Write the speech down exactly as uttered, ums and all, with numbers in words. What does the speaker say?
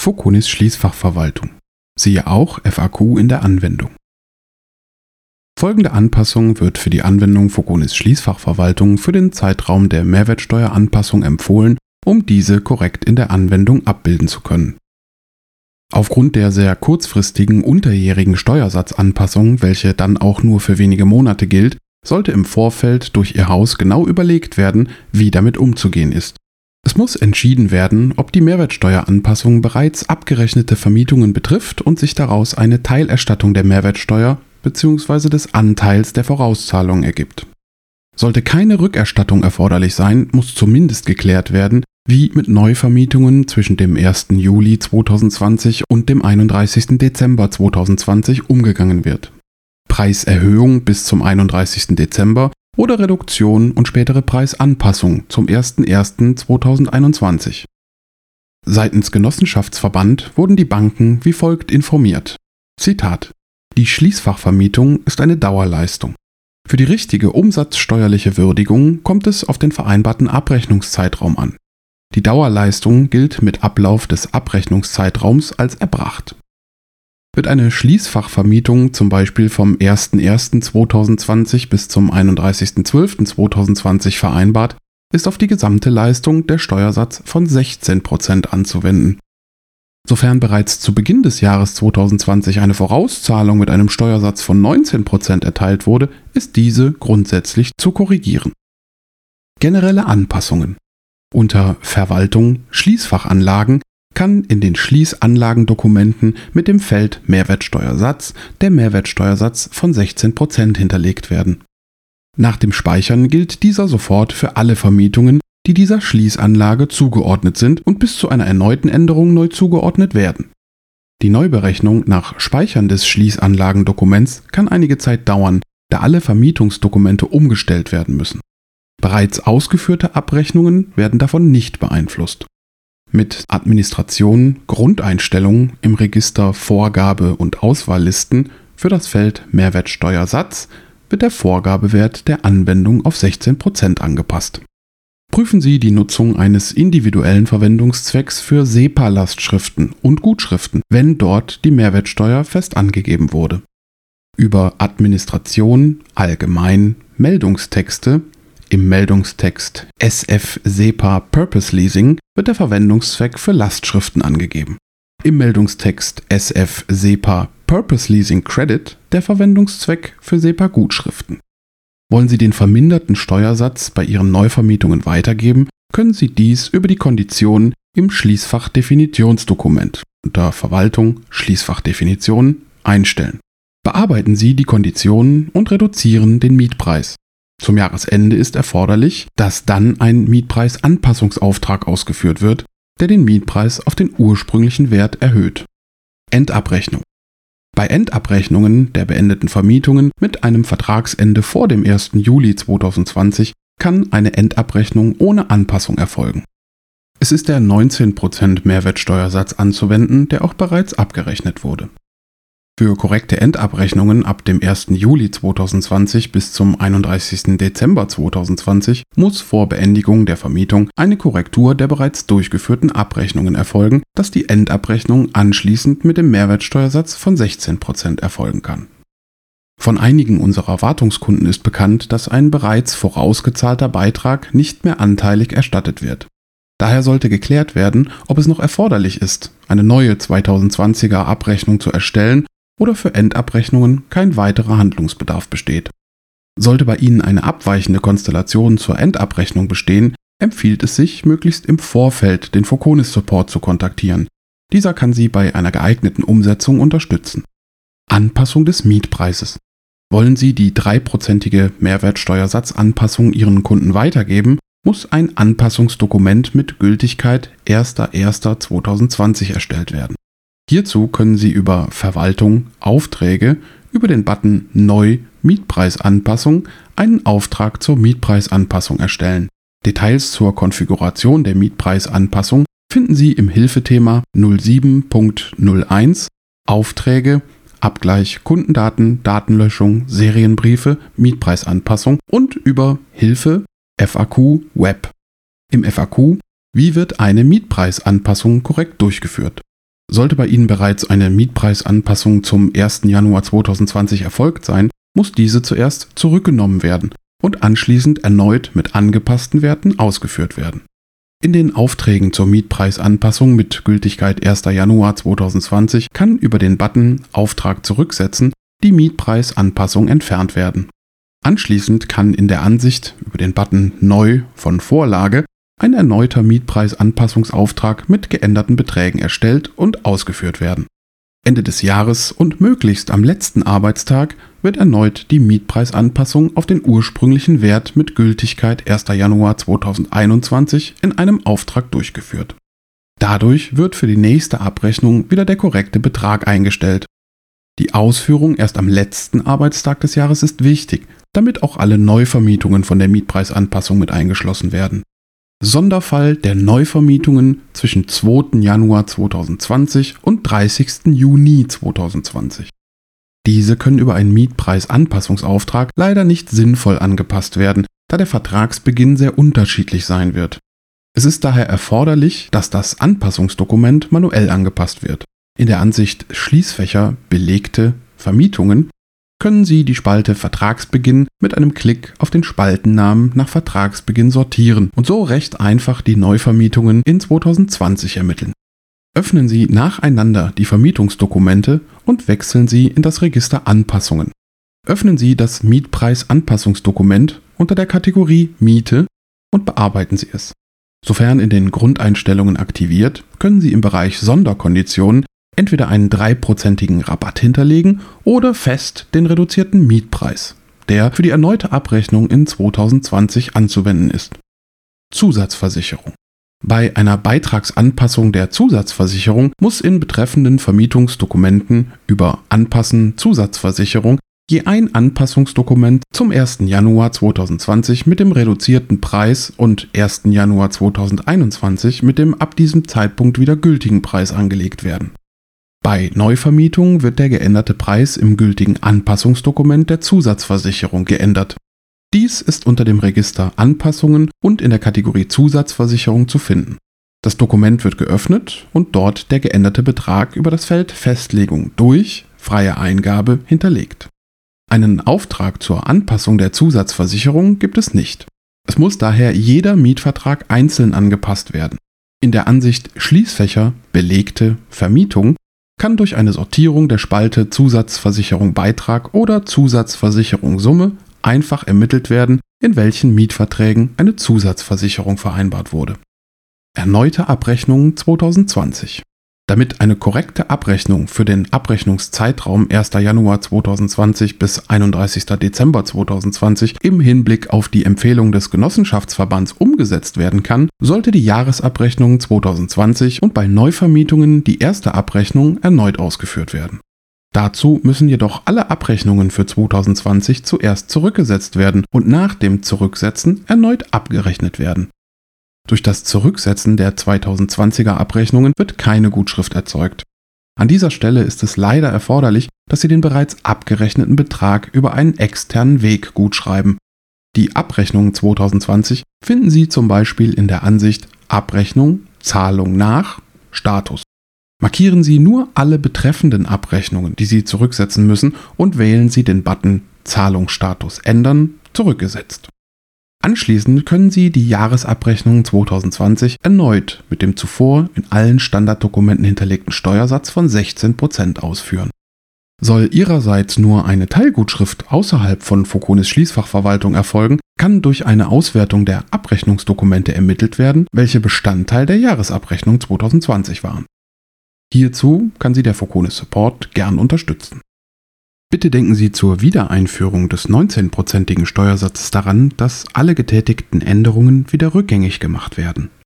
Foconis Schließfachverwaltung. Siehe auch F A Q in der Anwendung. Folgende Anpassung wird für die Anwendung Foconis Schließfachverwaltung für den Zeitraum der Mehrwertsteueranpassung empfohlen, um diese korrekt in der Anwendung abbilden zu können. Aufgrund der sehr kurzfristigen unterjährigen Steuersatzanpassung, welche dann auch nur für wenige Monate gilt, sollte im Vorfeld durch Ihr Haus genau überlegt werden, wie damit umzugehen ist. Es muss entschieden werden, ob die Mehrwertsteueranpassung bereits abgerechnete Vermietungen betrifft und sich daraus eine Teilerstattung der Mehrwertsteuer bzw. des Anteils der Vorauszahlung ergibt. Sollte keine Rückerstattung erforderlich sein, muss zumindest geklärt werden, wie mit Neuvermietungen zwischen dem ersten Juli zweitausendzwanzig und dem einunddreißigsten Dezember zweitausendzwanzig umgegangen wird. Preiserhöhung bis zum einunddreißigsten Dezember oder Reduktion und spätere Preisanpassung zum ersten ersten zweitausendeinundzwanzig. Seitens Genossenschaftsverband wurden die Banken wie folgt informiert. Zitat: Die Schließfachvermietung ist eine Dauerleistung. Für die richtige umsatzsteuerliche Würdigung kommt es auf den vereinbarten Abrechnungszeitraum an. Die Dauerleistung gilt mit Ablauf des Abrechnungszeitraums als erbracht. Wird eine Schließfachvermietung zum Beispiel vom ersten ersten zweitausendzwanzig bis zum einunddreißigsten zwölften zweitausendzwanzig vereinbart, ist auf die gesamte Leistung der Steuersatz von sechzehn Prozent anzuwenden. Sofern bereits zu Beginn des Jahres zweitausendzwanzig eine Vorauszahlung mit einem Steuersatz von neunzehn Prozent erteilt wurde, ist diese grundsätzlich zu korrigieren. Generelle Anpassungen. Unter Verwaltung Schließfachanlagen kann in den Schließanlagendokumenten mit dem Feld Mehrwertsteuersatz der Mehrwertsteuersatz von sechzehn Prozent hinterlegt werden. Nach dem Speichern gilt dieser sofort für alle Vermietungen, die dieser Schließanlage zugeordnet sind und bis zu einer erneuten Änderung neu zugeordnet werden. Die Neuberechnung nach Speichern des Schließanlagendokuments kann einige Zeit dauern, da alle Vermietungsdokumente umgestellt werden müssen. Bereits ausgeführte Abrechnungen werden davon nicht beeinflusst. Mit Administration Grundeinstellungen im Register Vorgabe- und Auswahllisten für das Feld Mehrwertsteuersatz wird der Vorgabewert der Anwendung auf sechzehn Prozent angepasst. Prüfen Sie die Nutzung eines individuellen Verwendungszwecks für SEPA-Lastschriften und Gutschriften, wenn dort die Mehrwertsteuer fest angegeben wurde. Über Administration allgemein Meldungstexte im Meldungstext S F SEPA Purpose Leasing wird der Verwendungszweck für Lastschriften angegeben. Im Meldungstext S F SEPA Purpose Leasing Credit der Verwendungszweck für SEPA-Gutschriften. Wollen Sie den verminderten Steuersatz bei Ihren Neuvermietungen weitergeben, können Sie dies über die Konditionen im Schließfachdefinitionsdokument unter Verwaltung Schließfachdefinitionen einstellen. Bearbeiten Sie die Konditionen und reduzieren den Mietpreis. Zum Jahresende ist erforderlich, dass dann ein Mietpreisanpassungsauftrag ausgeführt wird, der den Mietpreis auf den ursprünglichen Wert erhöht. Endabrechnung. Bei Endabrechnungen der beendeten Vermietungen mit einem Vertragsende vor dem ersten Juli zweitausendzwanzig kann eine Endabrechnung ohne Anpassung erfolgen. Es ist der neunzehn Prozent Mehrwertsteuersatz anzuwenden, der auch bereits abgerechnet wurde. Für korrekte Endabrechnungen ab dem ersten Juli zweitausendzwanzig bis zum einunddreißigsten Dezember zweitausendzwanzig muss vor Beendigung der Vermietung eine Korrektur der bereits durchgeführten Abrechnungen erfolgen, dass die Endabrechnung anschließend mit dem Mehrwertsteuersatz von sechzehn Prozent erfolgen kann. Von einigen unserer Wartungskunden ist bekannt, dass ein bereits vorausgezahlter Beitrag nicht mehr anteilig erstattet wird. Daher sollte geklärt werden, ob es noch erforderlich ist, eine neue zweitausendzwanziger Abrechnung zu erstellen oder für Endabrechnungen kein weiterer Handlungsbedarf besteht. Sollte bei Ihnen eine abweichende Konstellation zur Endabrechnung bestehen, empfiehlt es sich, möglichst im Vorfeld den Foconis Support zu kontaktieren. Dieser kann Sie bei einer geeigneten Umsetzung unterstützen. Anpassung des Mietpreises. Wollen Sie die dreiprozentige Mehrwertsteuersatzanpassung Ihren Kunden weitergeben, muss ein Anpassungsdokument mit Gültigkeit erster erster zweitausendzwanzig erstellt werden. Hierzu können Sie über Verwaltung, Aufträge, über den Button Neu Mietpreisanpassung einen Auftrag zur Mietpreisanpassung erstellen. Details zur Konfiguration der Mietpreisanpassung finden Sie im Hilfethema null sieben Punkt null eins Aufträge, Abgleich Kundendaten, Datenlöschung, Serienbriefe, Mietpreisanpassung und über Hilfe F A Q Web. Im F A Q: Wie wird eine Mietpreisanpassung korrekt durchgeführt? Sollte bei Ihnen bereits eine Mietpreisanpassung zum ersten Januar zweitausendzwanzig erfolgt sein, muss diese zuerst zurückgenommen werden und anschließend erneut mit angepassten Werten ausgeführt werden. In den Aufträgen zur Mietpreisanpassung mit Gültigkeit erster Januar zweitausendzwanzig kann über den Button Auftrag zurücksetzen die Mietpreisanpassung entfernt werden. Anschließend kann in der Ansicht über den Button Neu von Vorlage ein erneuter Mietpreisanpassungsauftrag mit geänderten Beträgen erstellt und ausgeführt werden. Ende des Jahres und möglichst am letzten Arbeitstag wird erneut die Mietpreisanpassung auf den ursprünglichen Wert mit Gültigkeit erster Januar zweitausendeinundzwanzig in einem Auftrag durchgeführt. Dadurch wird für die nächste Abrechnung wieder der korrekte Betrag eingestellt. Die Ausführung erst am letzten Arbeitstag des Jahres ist wichtig, damit auch alle Neuvermietungen von der Mietpreisanpassung mit eingeschlossen werden. Sonderfall der Neuvermietungen zwischen zweiten Januar zweitausendzwanzig und dreißigsten Juni zweitausendzwanzig. Diese können über einen Mietpreisanpassungsauftrag leider nicht sinnvoll angepasst werden, da der Vertragsbeginn sehr unterschiedlich sein wird. Es ist daher erforderlich, dass das Anpassungsdokument manuell angepasst wird. In der Ansicht Schließfächer Belegte Vermietungen können Sie die Spalte Vertragsbeginn mit einem Klick auf den Spaltennamen nach Vertragsbeginn sortieren und so recht einfach die Neuvermietungen in zweitausendzwanzig ermitteln. Öffnen Sie nacheinander die Vermietungsdokumente und wechseln Sie in das Register Anpassungen. Öffnen Sie das Mietpreisanpassungsdokument unter der Kategorie Miete und bearbeiten Sie es. Sofern in den Grundeinstellungen aktiviert, können Sie im Bereich Sonderkonditionen entweder einen dreiprozentigen Rabatt hinterlegen oder fest den reduzierten Mietpreis, der für die erneute Abrechnung in zweitausendzwanzig anzuwenden ist. Zusatzversicherung. Bei einer Beitragsanpassung der Zusatzversicherung muss in betreffenden Vermietungsdokumenten über Anpassen Zusatzversicherung je ein Anpassungsdokument zum ersten Januar zweitausendzwanzig mit dem reduzierten Preis und ersten Januar zweitausendeinundzwanzig mit dem ab diesem Zeitpunkt wieder gültigen Preis angelegt werden. Bei Neuvermietung wird der geänderte Preis im gültigen Anpassungsdokument der Zusatzversicherung geändert. Dies ist unter dem Register Anpassungen und in der Kategorie Zusatzversicherung zu finden. Das Dokument wird geöffnet und dort der geänderte Betrag über das Feld Festlegung durch freie Eingabe hinterlegt. Einen Auftrag zur Anpassung der Zusatzversicherung gibt es nicht. Es muss daher jeder Mietvertrag einzeln angepasst werden. In der Ansicht Schließfächer Belegte Vermietung kann durch eine Sortierung der Spalte Zusatzversicherung Beitrag oder Zusatzversicherung Summe einfach ermittelt werden, in welchen Mietverträgen eine Zusatzversicherung vereinbart wurde. Erneute Abrechnung zweitausendzwanzig. Damit eine korrekte Abrechnung für den Abrechnungszeitraum erster Januar zweitausendzwanzig bis einunddreißigster Dezember zweitausendzwanzig im Hinblick auf die Empfehlung des Genossenschaftsverbands umgesetzt werden kann, sollte die Jahresabrechnung zweitausendzwanzig und bei Neuvermietungen die erste Abrechnung erneut ausgeführt werden. Dazu müssen jedoch alle Abrechnungen für zweitausendzwanzig zuerst zurückgesetzt werden und nach dem Zurücksetzen erneut abgerechnet werden. Durch das Zurücksetzen der zweitausendzwanziger Abrechnungen wird keine Gutschrift erzeugt. An dieser Stelle ist es leider erforderlich, dass Sie den bereits abgerechneten Betrag über einen externen Weg gutschreiben. Die Abrechnung zweitausendzwanzig finden Sie zum Beispiel in der Ansicht Abrechnung, Zahlung nach, Status. Markieren Sie nur alle betreffenden Abrechnungen, die Sie zurücksetzen müssen, und wählen Sie den Button Zahlungsstatus ändern, zurückgesetzt. Anschließend können Sie die Jahresabrechnung zweitausendzwanzig erneut mit dem zuvor in allen Standarddokumenten hinterlegten Steuersatz von sechzehn Prozent ausführen. Soll Ihrerseits nur eine Teilgutschrift außerhalb von Foconis Schließfachverwaltung erfolgen, kann durch eine Auswertung der Abrechnungsdokumente ermittelt werden, welche Bestandteil der Jahresabrechnung zweitausendzwanzig waren. Hierzu kann Sie der Foconis Support gern unterstützen. Bitte denken Sie zur Wiedereinführung des neunzehnprozentigen Steuersatzes daran, dass alle getätigten Änderungen wieder rückgängig gemacht werden.